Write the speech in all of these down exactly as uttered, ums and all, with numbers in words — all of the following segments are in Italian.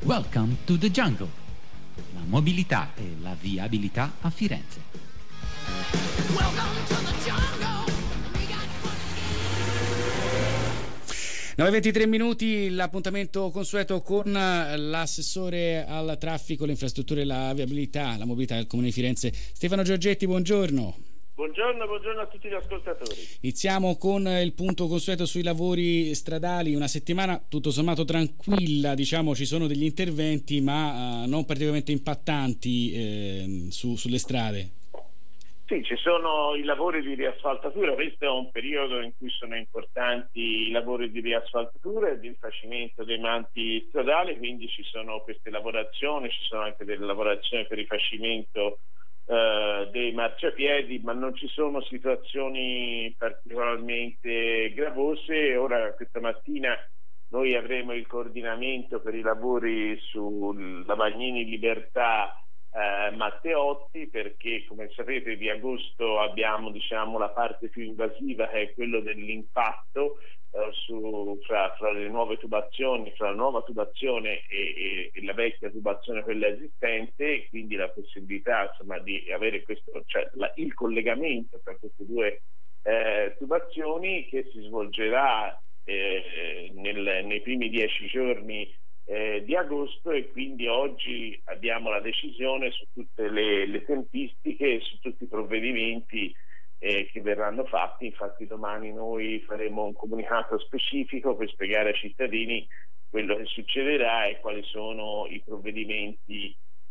Welcome to the jungle. La mobilità e la viabilità a Firenze. Welcome to the jungle. nove e ventitré minuti, l'appuntamento consueto con l'assessore al traffico, le infrastrutture e la viabilità, la mobilità del Comune di Firenze, Stefano Giorgetti. Buongiorno. Buongiorno, buongiorno a tutti gli ascoltatori. Iniziamo con il punto consueto sui lavori stradali. Una settimana tutto sommato tranquilla, diciamo, ci sono degli interventi ma uh, non particolarmente impattanti eh, su, sulle strade. Sì, ci sono i lavori di riasfaltatura. Questo è un periodo in cui sono importanti i lavori di riasfaltatura e di rifacimento dei manti stradali, quindi ci sono queste lavorazioni, ci sono anche delle lavorazioni per rifacimento Uh, dei marciapiedi, ma non ci sono situazioni particolarmente gravose. Ora, questa mattina noi avremo il coordinamento per i lavori sul Lavagnini Libertà uh, Matteotti, perché come sapete di agosto abbiamo, diciamo, la parte più invasiva, che è quello dell'impatto uh, su, fra, fra le nuove tubazioni, fra la nuova tubazione e, e, e la vecchia tubazione, quella esistente, quindi la possibilità, insomma, di avere questo, cioè la, il collegamento tra queste due eh, tubazioni, che si svolgerà eh, nel, nei primi dieci giorni eh, di agosto, e quindi oggi abbiamo la decisione su tutte le, le tempistiche e su tutti i provvedimenti eh, che verranno fatti. Infatti domani noi faremo un comunicato specifico per spiegare ai cittadini quello che succederà e quali sono i provvedimenti,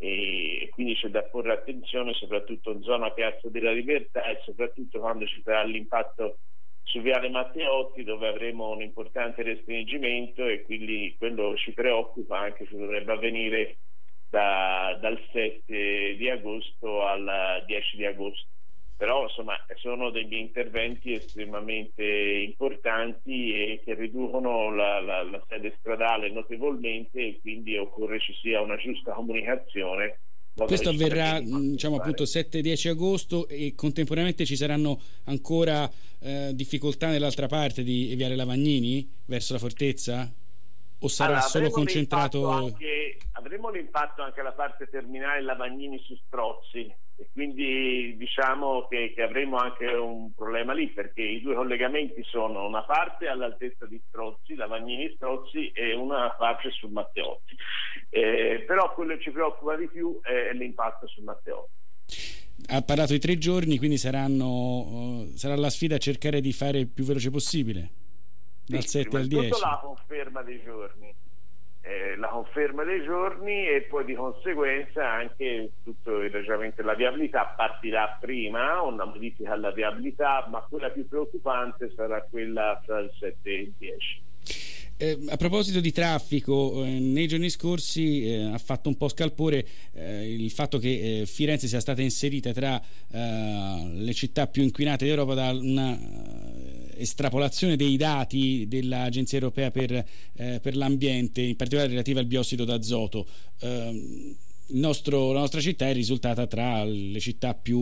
e quindi c'è da porre attenzione soprattutto in zona Piazza della Libertà e soprattutto quando ci sarà l'impatto su Viale Matteotti, dove avremo un importante restringimento, e quindi quello ci preoccupa, anche se dovrebbe avvenire da, dal sette di agosto al dieci di agosto. Però insomma sono degli interventi estremamente importanti e che riducono la, la, la sede stradale notevolmente, e quindi occorre ci sia una giusta comunicazione. Questo avverrà, diciamo, appunto sette dieci agosto, e contemporaneamente ci saranno ancora eh, difficoltà nell'altra parte di Viale Lavagnini verso la fortezza? O sarà allora, solo concentrato? Anche, avremo l'impatto anche alla parte terminale Lavagnini su Strozzi, e quindi diciamo che, che avremo anche un problema lì, perché i due collegamenti sono una parte all'altezza di Strozzi, Lavagnini Strozzi, e una parte su Matteotti. Eh, però quello che ci preoccupa di più è l'impatto su Matteotti. Ha parlato di tre giorni, quindi saranno, uh, sarà la sfida a cercare di fare il più veloce possibile, dal sì, sette al dieci. La conferma dei giorni, eh, la conferma dei giorni e poi di conseguenza anche tutto il ragionamento della viabilità partirà prima, una modifica alla viabilità, ma quella più preoccupante sarà quella tra il sette e il dieci. Eh, a proposito di traffico, eh, nei giorni scorsi eh, ha fatto un po' scalpore eh, il fatto che eh, Firenze sia stata inserita tra eh, le città più inquinate d'Europa da una eh, estrapolazione dei dati dell'Agenzia Europea per, eh, per l'ambiente, in particolare relativa al biossido d'azoto. Eh, Il nostro, la nostra città è risultata tra le città più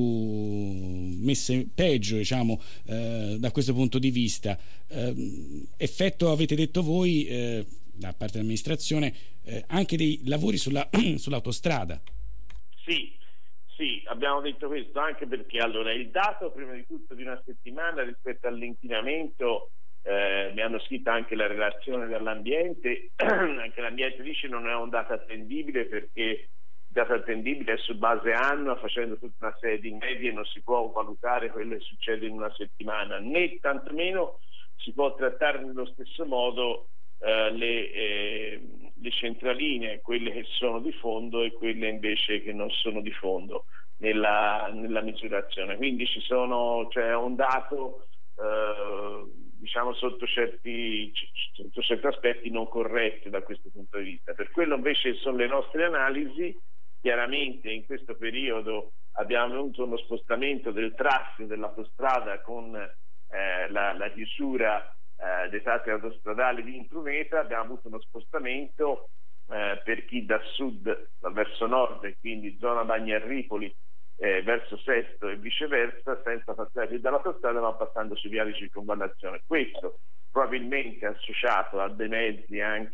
messe peggio, diciamo, eh, da questo punto di vista. Eh, effetto, avete detto voi, eh, da parte dell'amministrazione, eh, anche dei lavori sulla, sull'autostrada. Sì, sì, abbiamo detto questo anche perché allora il dato prima di tutto di una settimana rispetto all'inquinamento, eh, mi hanno scritto anche la relazione dell'ambiente, anche l'ambiente dice non è un dato attendibile, perché dato attendibile è su base annua, facendo tutta una serie di medie non si può valutare quello che succede in una settimana, né tantomeno si può trattare nello stesso modo eh, le, eh, le centraline, quelle che sono di fondo e quelle invece che non sono di fondo nella, nella misurazione. Quindi ci sono, cioè un dato eh, diciamo sotto certi, sotto certi aspetti non corretti da questo punto di vista. Per quello invece sono le nostre analisi. Chiaramente in questo periodo abbiamo avuto uno spostamento del traffico dell'autostrada con eh, la, la chiusura eh, dei tratti autostradali di Impruneta. Abbiamo avuto uno spostamento eh, per chi da sud verso nord, e quindi zona Bagnarripoli eh, verso Sesto e viceversa, senza passare più dall'autostrada ma passando sui viali di circonvallazione. Questo probabilmente associato a dei mezzi anche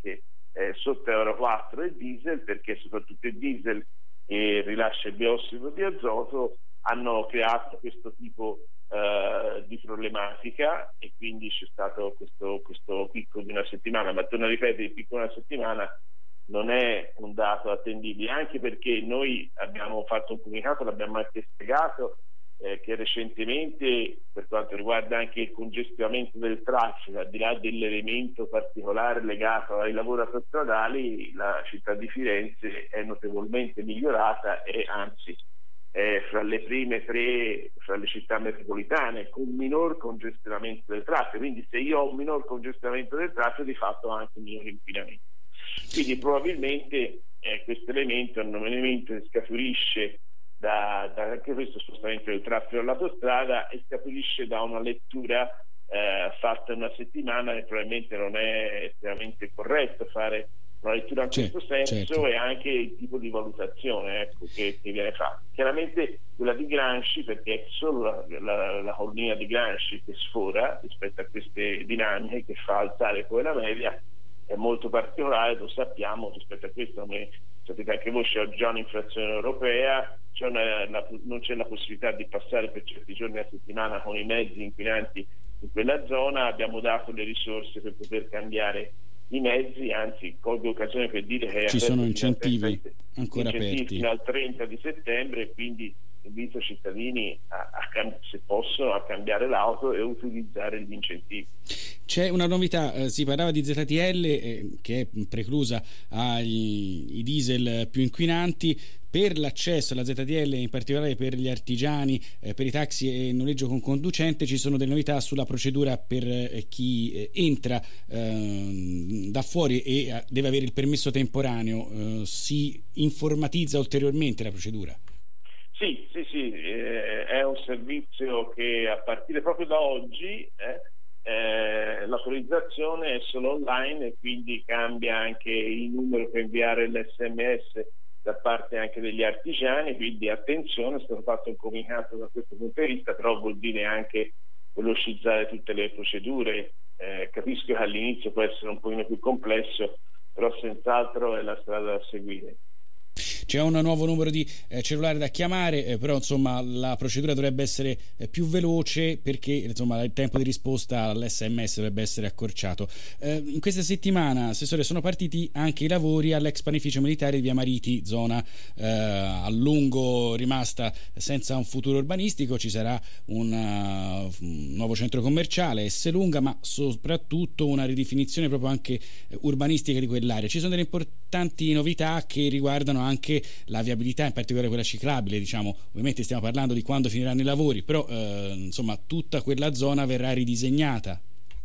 eh, sotto Euro quattro e diesel, perché soprattutto il diesel che rilascia il biossido di azoto hanno creato questo tipo eh, di problematica, e quindi c'è stato questo, questo picco di una settimana. Ma torno a ripetere, il picco di una settimana non è un dato attendibile, anche perché noi abbiamo fatto un comunicato, l'abbiamo anche spiegato, eh, che recentemente, per quanto riguarda anche il congestionamento del traffico, al di là dell'elemento particolare legato ai lavori autostradali, la città di Firenze è notevolmente migliorata e anzi è fra le prime tre, fra le città metropolitane con minor congestionamento del traffico. Quindi se io ho un minor congestionamento del traffico, di fatto ho anche un minor inquinamento. Quindi probabilmente eh, questo elemento è un elemento che scaturisce da, da anche questo spostamento del traffico all'autostrada, e scaturisce da una lettura eh, fatta una settimana, e probabilmente non è estremamente corretto fare una lettura in certo, questo senso, certo. E anche il tipo di valutazione, ecco, che, che viene fatta. Chiaramente quella di Gramsci, perché è solo la, la, la collina di Gramsci che sfora rispetto a queste dinamiche, che fa alzare poi la media, è molto particolare, lo sappiamo. Rispetto a questo, come sapete anche voi, c'è già un'inflazione europea, c'è una, la, non c'è la possibilità di passare per certi giorni a settimana con i mezzi inquinanti in quella zona. Abbiamo dato le risorse per poter cambiare i mezzi, anzi colgo l'occasione per dire che ci sono incentivi trenta, ancora incentivi aperti fino al trenta di settembre, quindi invito i cittadini a, a, se possono, a cambiare l'auto e utilizzare gli incentivi. C'è una novità, eh, si parlava di Z T L eh, che è preclusa ai diesel più inquinanti. Per l'accesso alla Z T L, in particolare per gli artigiani, eh, per i taxi e il noleggio con conducente, ci sono delle novità sulla procedura per eh, chi eh, entra eh, da fuori e eh, deve avere il permesso temporaneo. Eh, si informatizza ulteriormente la procedura? Sì, sì, sì, eh, è un servizio che a partire proprio da oggi eh, eh, l'autorizzazione è solo online, e quindi cambia anche il numero per inviare l'esse emme esse da parte anche degli artigiani, quindi attenzione, è stato fatto un comunicato da questo punto di vista, però vuol dire anche velocizzare tutte le procedure. Eh, capisco che all'inizio può essere un pochino più complesso, però senz'altro è la strada da seguire. C'è un nuovo numero di eh, cellulare da chiamare, eh, però insomma la procedura dovrebbe essere eh, più veloce, perché insomma il tempo di risposta all'esse emme esse dovrebbe essere accorciato. Eh, in questa settimana, Assessore, sono partiti anche i lavori all'ex panificio militare di Via Mariti, zona eh, a lungo rimasta senza un futuro urbanistico. Ci sarà una, un nuovo centro commerciale, Esselunga, ma soprattutto una ridefinizione proprio anche eh, urbanistica di quell'area. Ci sono delle importanti novità che riguardano anche la viabilità, in particolare quella ciclabile. Diciamo, ovviamente stiamo parlando di quando finiranno i lavori, però eh, insomma tutta quella zona verrà ridisegnata.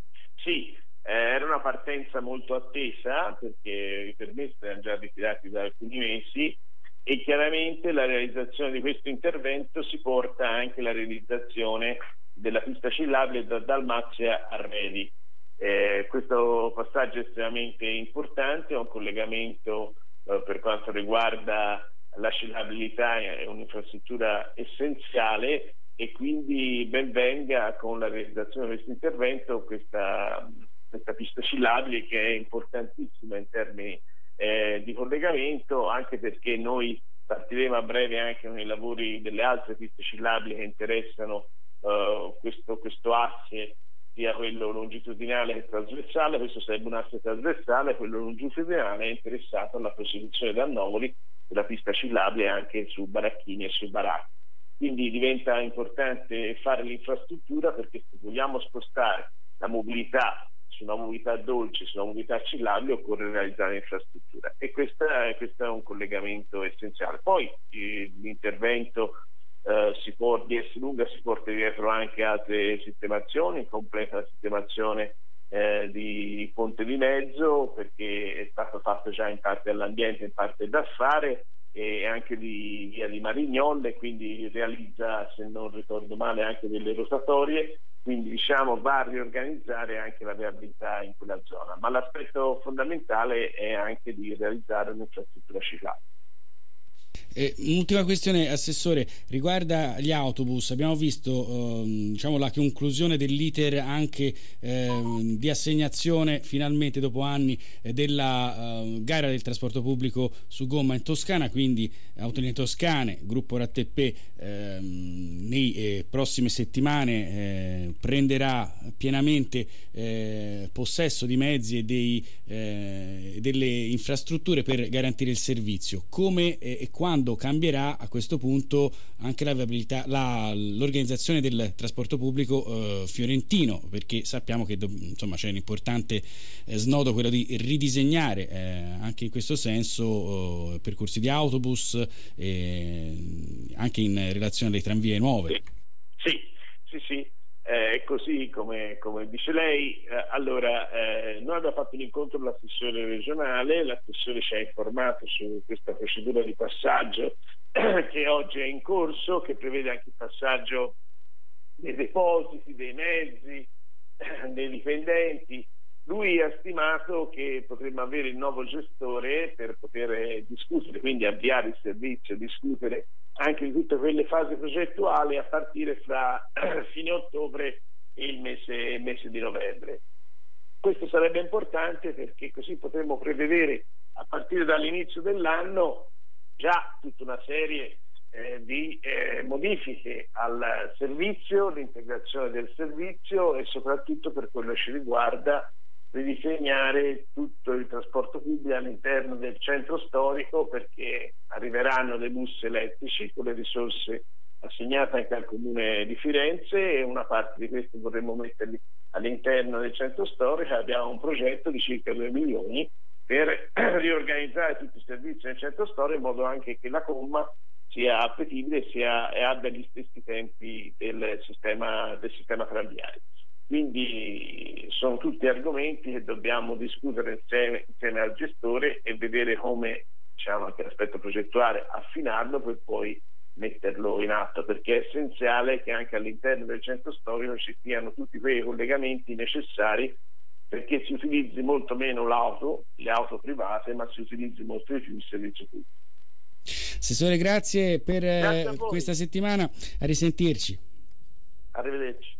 Sì, eh, era una partenza molto attesa, perché i permessi erano già ritirati da alcuni mesi, e chiaramente la realizzazione di questo intervento si porta anche alla realizzazione della pista ciclabile da Dalmazia a Redi. Eh, questo passaggio è estremamente importante, è un collegamento per quanto riguarda la ciclabilità, è un'infrastruttura essenziale, e quindi ben venga con la realizzazione di questo intervento questa, questa pista ciclabile, che è importantissima in termini eh, di collegamento, anche perché noi partiremo a breve anche con i lavori delle altre piste ciclabili che interessano uh, questo, questo asse, sia quello longitudinale che trasversale. Questo sarebbe un asse trasversale, quello longitudinale è interessato alla prosecuzione da Annovoli della pista ciclabile anche su Baracchini e su Baracchi. Quindi diventa importante fare l'infrastruttura, perché se vogliamo spostare la mobilità su una mobilità dolce, su una mobilità ciclabile, occorre realizzare l'infrastruttura, e questa, questo è un collegamento essenziale. Poi eh, l'intervento Uh, si può, di Esselunga si porta dietro anche altre sistemazioni, completa la sistemazione eh, di Ponte di Mezzo, perché è stato fatto già in parte all'ambiente, in parte da fare, e anche di via di Marignolle, quindi realizza, se non ricordo male, anche delle rotatorie, quindi diciamo va a riorganizzare anche la viabilità in quella zona, ma l'aspetto fondamentale è anche di realizzare un'infrastruttura ciclabile. Eh, un'ultima questione, Assessore, riguarda gli autobus. Abbiamo visto ehm, diciamo la conclusione dell'iter anche ehm, di assegnazione finalmente dopo anni eh, della eh, gara del trasporto pubblico su gomma in Toscana, quindi Autolinee Toscane, Gruppo Rattepé ehm, nei eh, prossime settimane eh, prenderà pienamente eh, possesso di mezzi e dei, eh, delle infrastrutture per garantire il servizio. Come eh, e quando cambierà a questo punto anche la viabilità, la, l'organizzazione del trasporto pubblico eh, fiorentino, perché sappiamo che do, insomma c'è un importante eh, snodo, quello di ridisegnare eh, anche in questo senso eh, percorsi di autobus eh, anche in relazione alle tranvie nuove. Sì, sì, sì. È eh, così come, come dice lei. Eh, allora, eh, noi abbiamo fatto un incontro con l'assessore regionale, l'assessore ci ha informato su questa procedura di passaggio eh, che oggi è in corso, che prevede anche il passaggio dei depositi, dei mezzi, eh, dei dipendenti. Lui ha stimato che potremmo avere il nuovo gestore per poter discutere, quindi avviare il servizio, discutere anche di tutte quelle fasi progettuali a partire fra fine ottobre e il mese, il mese di novembre. Questo sarebbe importante perché così potremmo prevedere a partire dall'inizio dell'anno già tutta una serie eh, di eh, modifiche al servizio, l'integrazione del servizio e soprattutto per quello che ci riguarda ridisegnare tutto il trasporto pubblico all'interno del centro storico, perché arriveranno dei bus elettrici con le risorse assegnate anche al Comune di Firenze e una parte di questi vorremmo metterli all'interno del centro storico. Abbiamo un progetto di circa due milioni per riorganizzare tutti i servizi nel centro storico in modo anche che la gomma sia appetibile e, sia, e abbia gli stessi tempi del sistema, del sistema tranviario. Quindi sono tutti argomenti che dobbiamo discutere insieme, insieme al gestore e vedere come, diciamo, anche l'aspetto progettuale, affinarlo per poi metterlo in atto, perché è essenziale che anche all'interno del centro storico ci siano tutti quei collegamenti necessari perché si utilizzi molto meno l'auto, le auto private, ma si utilizzi molto di più il servizio pubblico. Assessore, grazie per grazie questa settimana, a risentirci. Arrivederci.